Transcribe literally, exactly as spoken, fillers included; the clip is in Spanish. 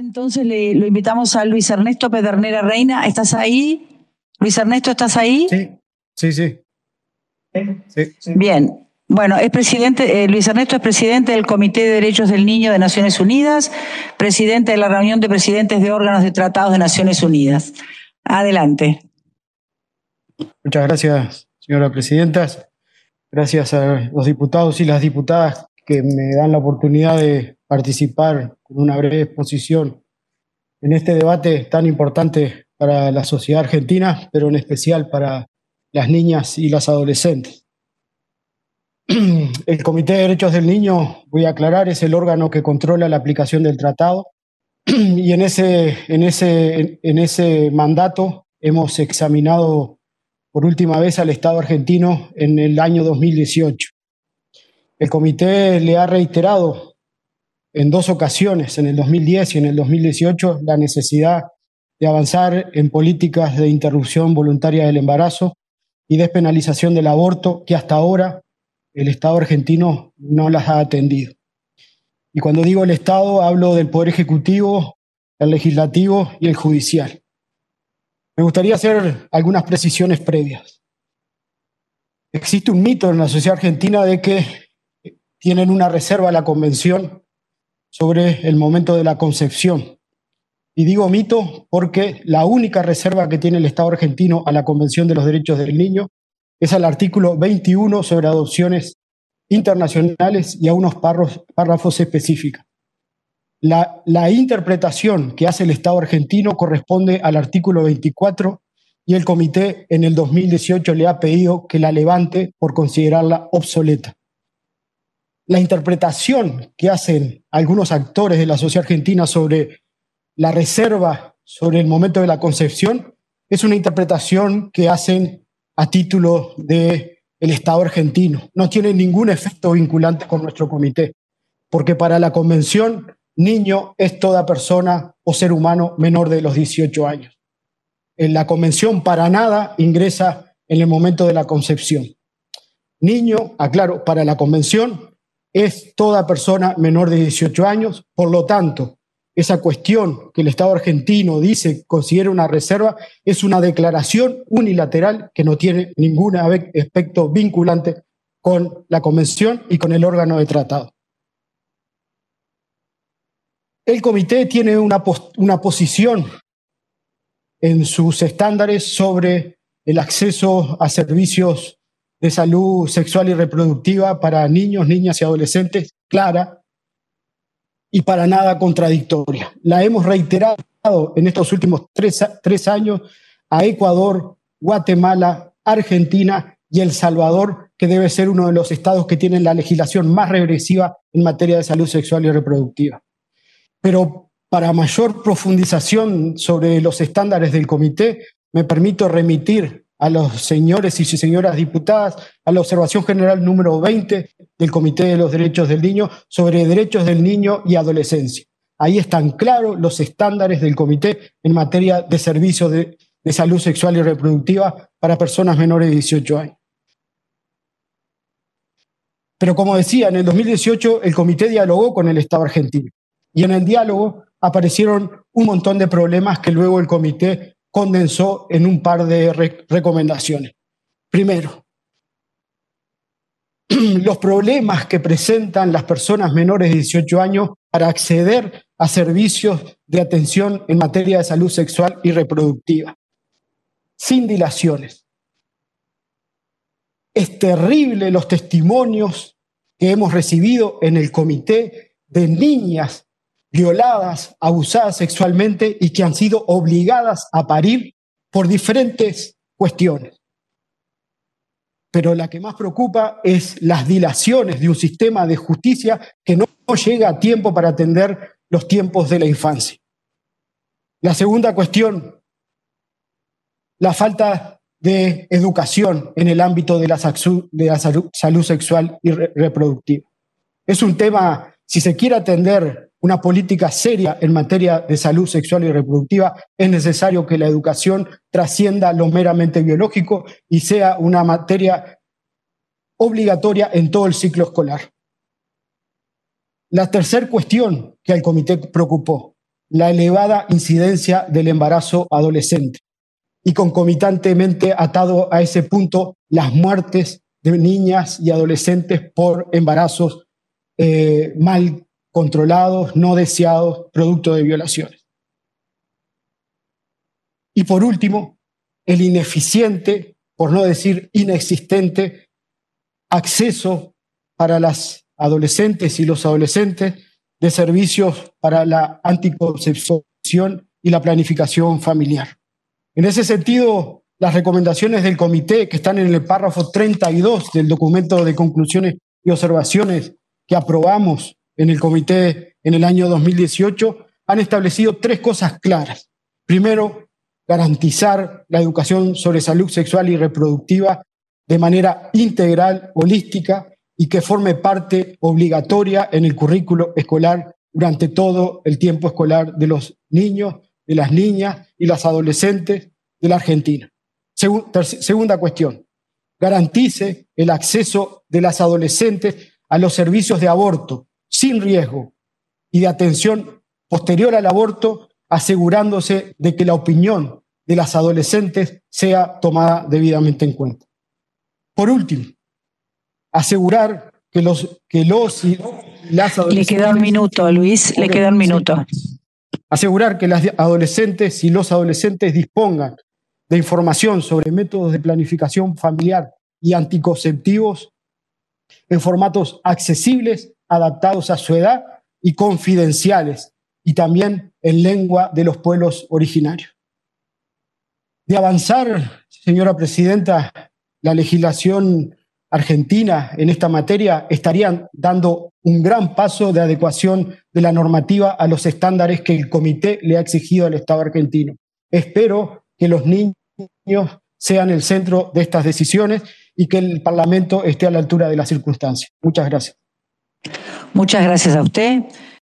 Entonces le, lo invitamos a Luis Ernesto Pedernera Reina. ¿Estás ahí? Luis Ernesto, ¿estás ahí? Sí, sí, sí. sí. Bien. Bueno, es presidente, eh, Luis Ernesto es presidente del Comité de Derechos del Niño de Naciones Unidas, presidente de la reunión de presidentes de órganos de tratados de Naciones Unidas. Adelante. Muchas gracias, señora presidenta. Gracias a los diputados y las diputadas que me dan la oportunidad de participar con una breve exposición en este debate tan importante para la sociedad argentina, pero en especial para las niñas y las adolescentes. El Comité de Derechos del Niño, voy a aclarar, es el órgano que controla la aplicación del tratado y en ese, en ese, en ese mandato hemos examinado por última vez al Estado argentino en el año dos mil dieciocho. El comité le ha reiterado en dos ocasiones, en el dos mil diez y en el dos mil dieciocho, la necesidad de avanzar en políticas de interrupción voluntaria del embarazo y despenalización del aborto, que hasta ahora el Estado argentino no las ha atendido. Y cuando digo el Estado, hablo del Poder Ejecutivo, el Legislativo y el Judicial. Me gustaría hacer algunas precisiones previas. Existe un mito en la sociedad argentina de que tienen una reserva a la Convención sobre el momento de la concepción. Y digo mito porque la única reserva que tiene el Estado argentino a la Convención de los Derechos del Niño es al artículo veintiuno sobre adopciones internacionales y a unos párrafos, párrafos específicos. La, la interpretación que hace el Estado argentino corresponde al artículo veinticuatro y el comité en el dos mil dieciocho le ha pedido que la levante por considerarla obsoleta. La interpretación que hacen algunos actores de la sociedad argentina sobre la reserva sobre el momento de la concepción es una interpretación que hacen a título del Estado argentino. No tiene ningún efecto vinculante con nuestro comité, porque para la Convención, niño es toda persona o ser humano menor de los dieciocho años. En la Convención para nada ingresa en el momento de la concepción. Niño, aclaro, para la Convención es toda persona menor de dieciocho años, por lo tanto, esa cuestión que el Estado argentino dice considera una reserva es una declaración unilateral que no tiene ningún aspecto vinculante con la Convención y con el órgano de tratado. El comité tiene una, una posición en sus estándares sobre el acceso a servicios de salud sexual y reproductiva para niños, niñas y adolescentes clara y para nada contradictoria. La hemos reiterado en estos últimos tres, tres años a Ecuador, Guatemala, Argentina y El Salvador, que debe ser uno de los estados que tienen la legislación más regresiva en materia de salud sexual y reproductiva. Pero para mayor profundización sobre los estándares del comité, me permito remitir a los señores y señoras diputadas a la observación general número veinte del Comité de los Derechos del Niño sobre derechos del niño y adolescencia. Ahí están claros los estándares del comité en materia de servicios de, de salud sexual y reproductiva para personas menores de dieciocho años. Pero como decía, en el dos mil dieciocho el comité dialogó con el Estado argentino y en el diálogo aparecieron un montón de problemas que luego el comité condensó en un par de re recomendaciones. Primero, los problemas que presentan las personas menores de dieciocho años para acceder a servicios de atención en materia de salud sexual y reproductiva, sin dilaciones. Es terrible los testimonios que hemos recibido en el comité de niñas violadas, abusadas sexualmente y que han sido obligadas a parir por diferentes cuestiones. Pero la que más preocupa es las dilaciones de un sistema de justicia que no llega a tiempo para atender los tiempos de la infancia. La segunda cuestión, la falta de educación en el ámbito de la, de la salud, salud sexual y re reproductiva. Es un tema, si se quiere atender una política seria en materia de salud sexual y reproductiva, es necesario que la educación trascienda lo meramente biológico y sea una materia obligatoria en todo el ciclo escolar. La tercera cuestión que al comité preocupó la elevada incidencia del embarazo adolescente y concomitantemente atado a ese punto las muertes de niñas y adolescentes por embarazos eh, mal controlados, no deseados, producto de violaciones. Y por último, el ineficiente, por no decir inexistente, acceso para las adolescentes y los adolescentes de servicios para la anticoncepción y la planificación familiar. En ese sentido, las recomendaciones del comité que están en el párrafo treinta y dos del documento de conclusiones y observaciones que aprobamos en el comité en el año dos mil dieciocho han establecido tres cosas claras. Primero, garantizar la educación sobre salud sexual y reproductiva de manera integral, holística y que forme parte obligatoria en el currículo escolar durante todo el tiempo escolar de los niños, de las niñas y las adolescentes de la Argentina. Segunda cuestión, garantice el acceso de las adolescentes a los servicios de aborto sin riesgo y de atención posterior al aborto, asegurándose de que la opinión de las adolescentes sea tomada debidamente en cuenta. Por último, asegurar que los, que los y las adolescentes... Le queda un minuto, Luis, le queda un minuto. Asegurar que las adolescentes y los adolescentes dispongan de información sobre métodos de planificación familiar y anticonceptivos en formatos accesibles, adaptados a su edad y confidenciales, y también en lengua de los pueblos originarios. De avanzar, señora presidenta, la legislación argentina en esta materia, estarían dando un gran paso de adecuación de la normativa a los estándares que el comité le ha exigido al Estado argentino. Espero que los niños sean el centro de estas decisiones y que el Parlamento esté a la altura de las circunstancias. Muchas gracias. Muchas gracias a usted.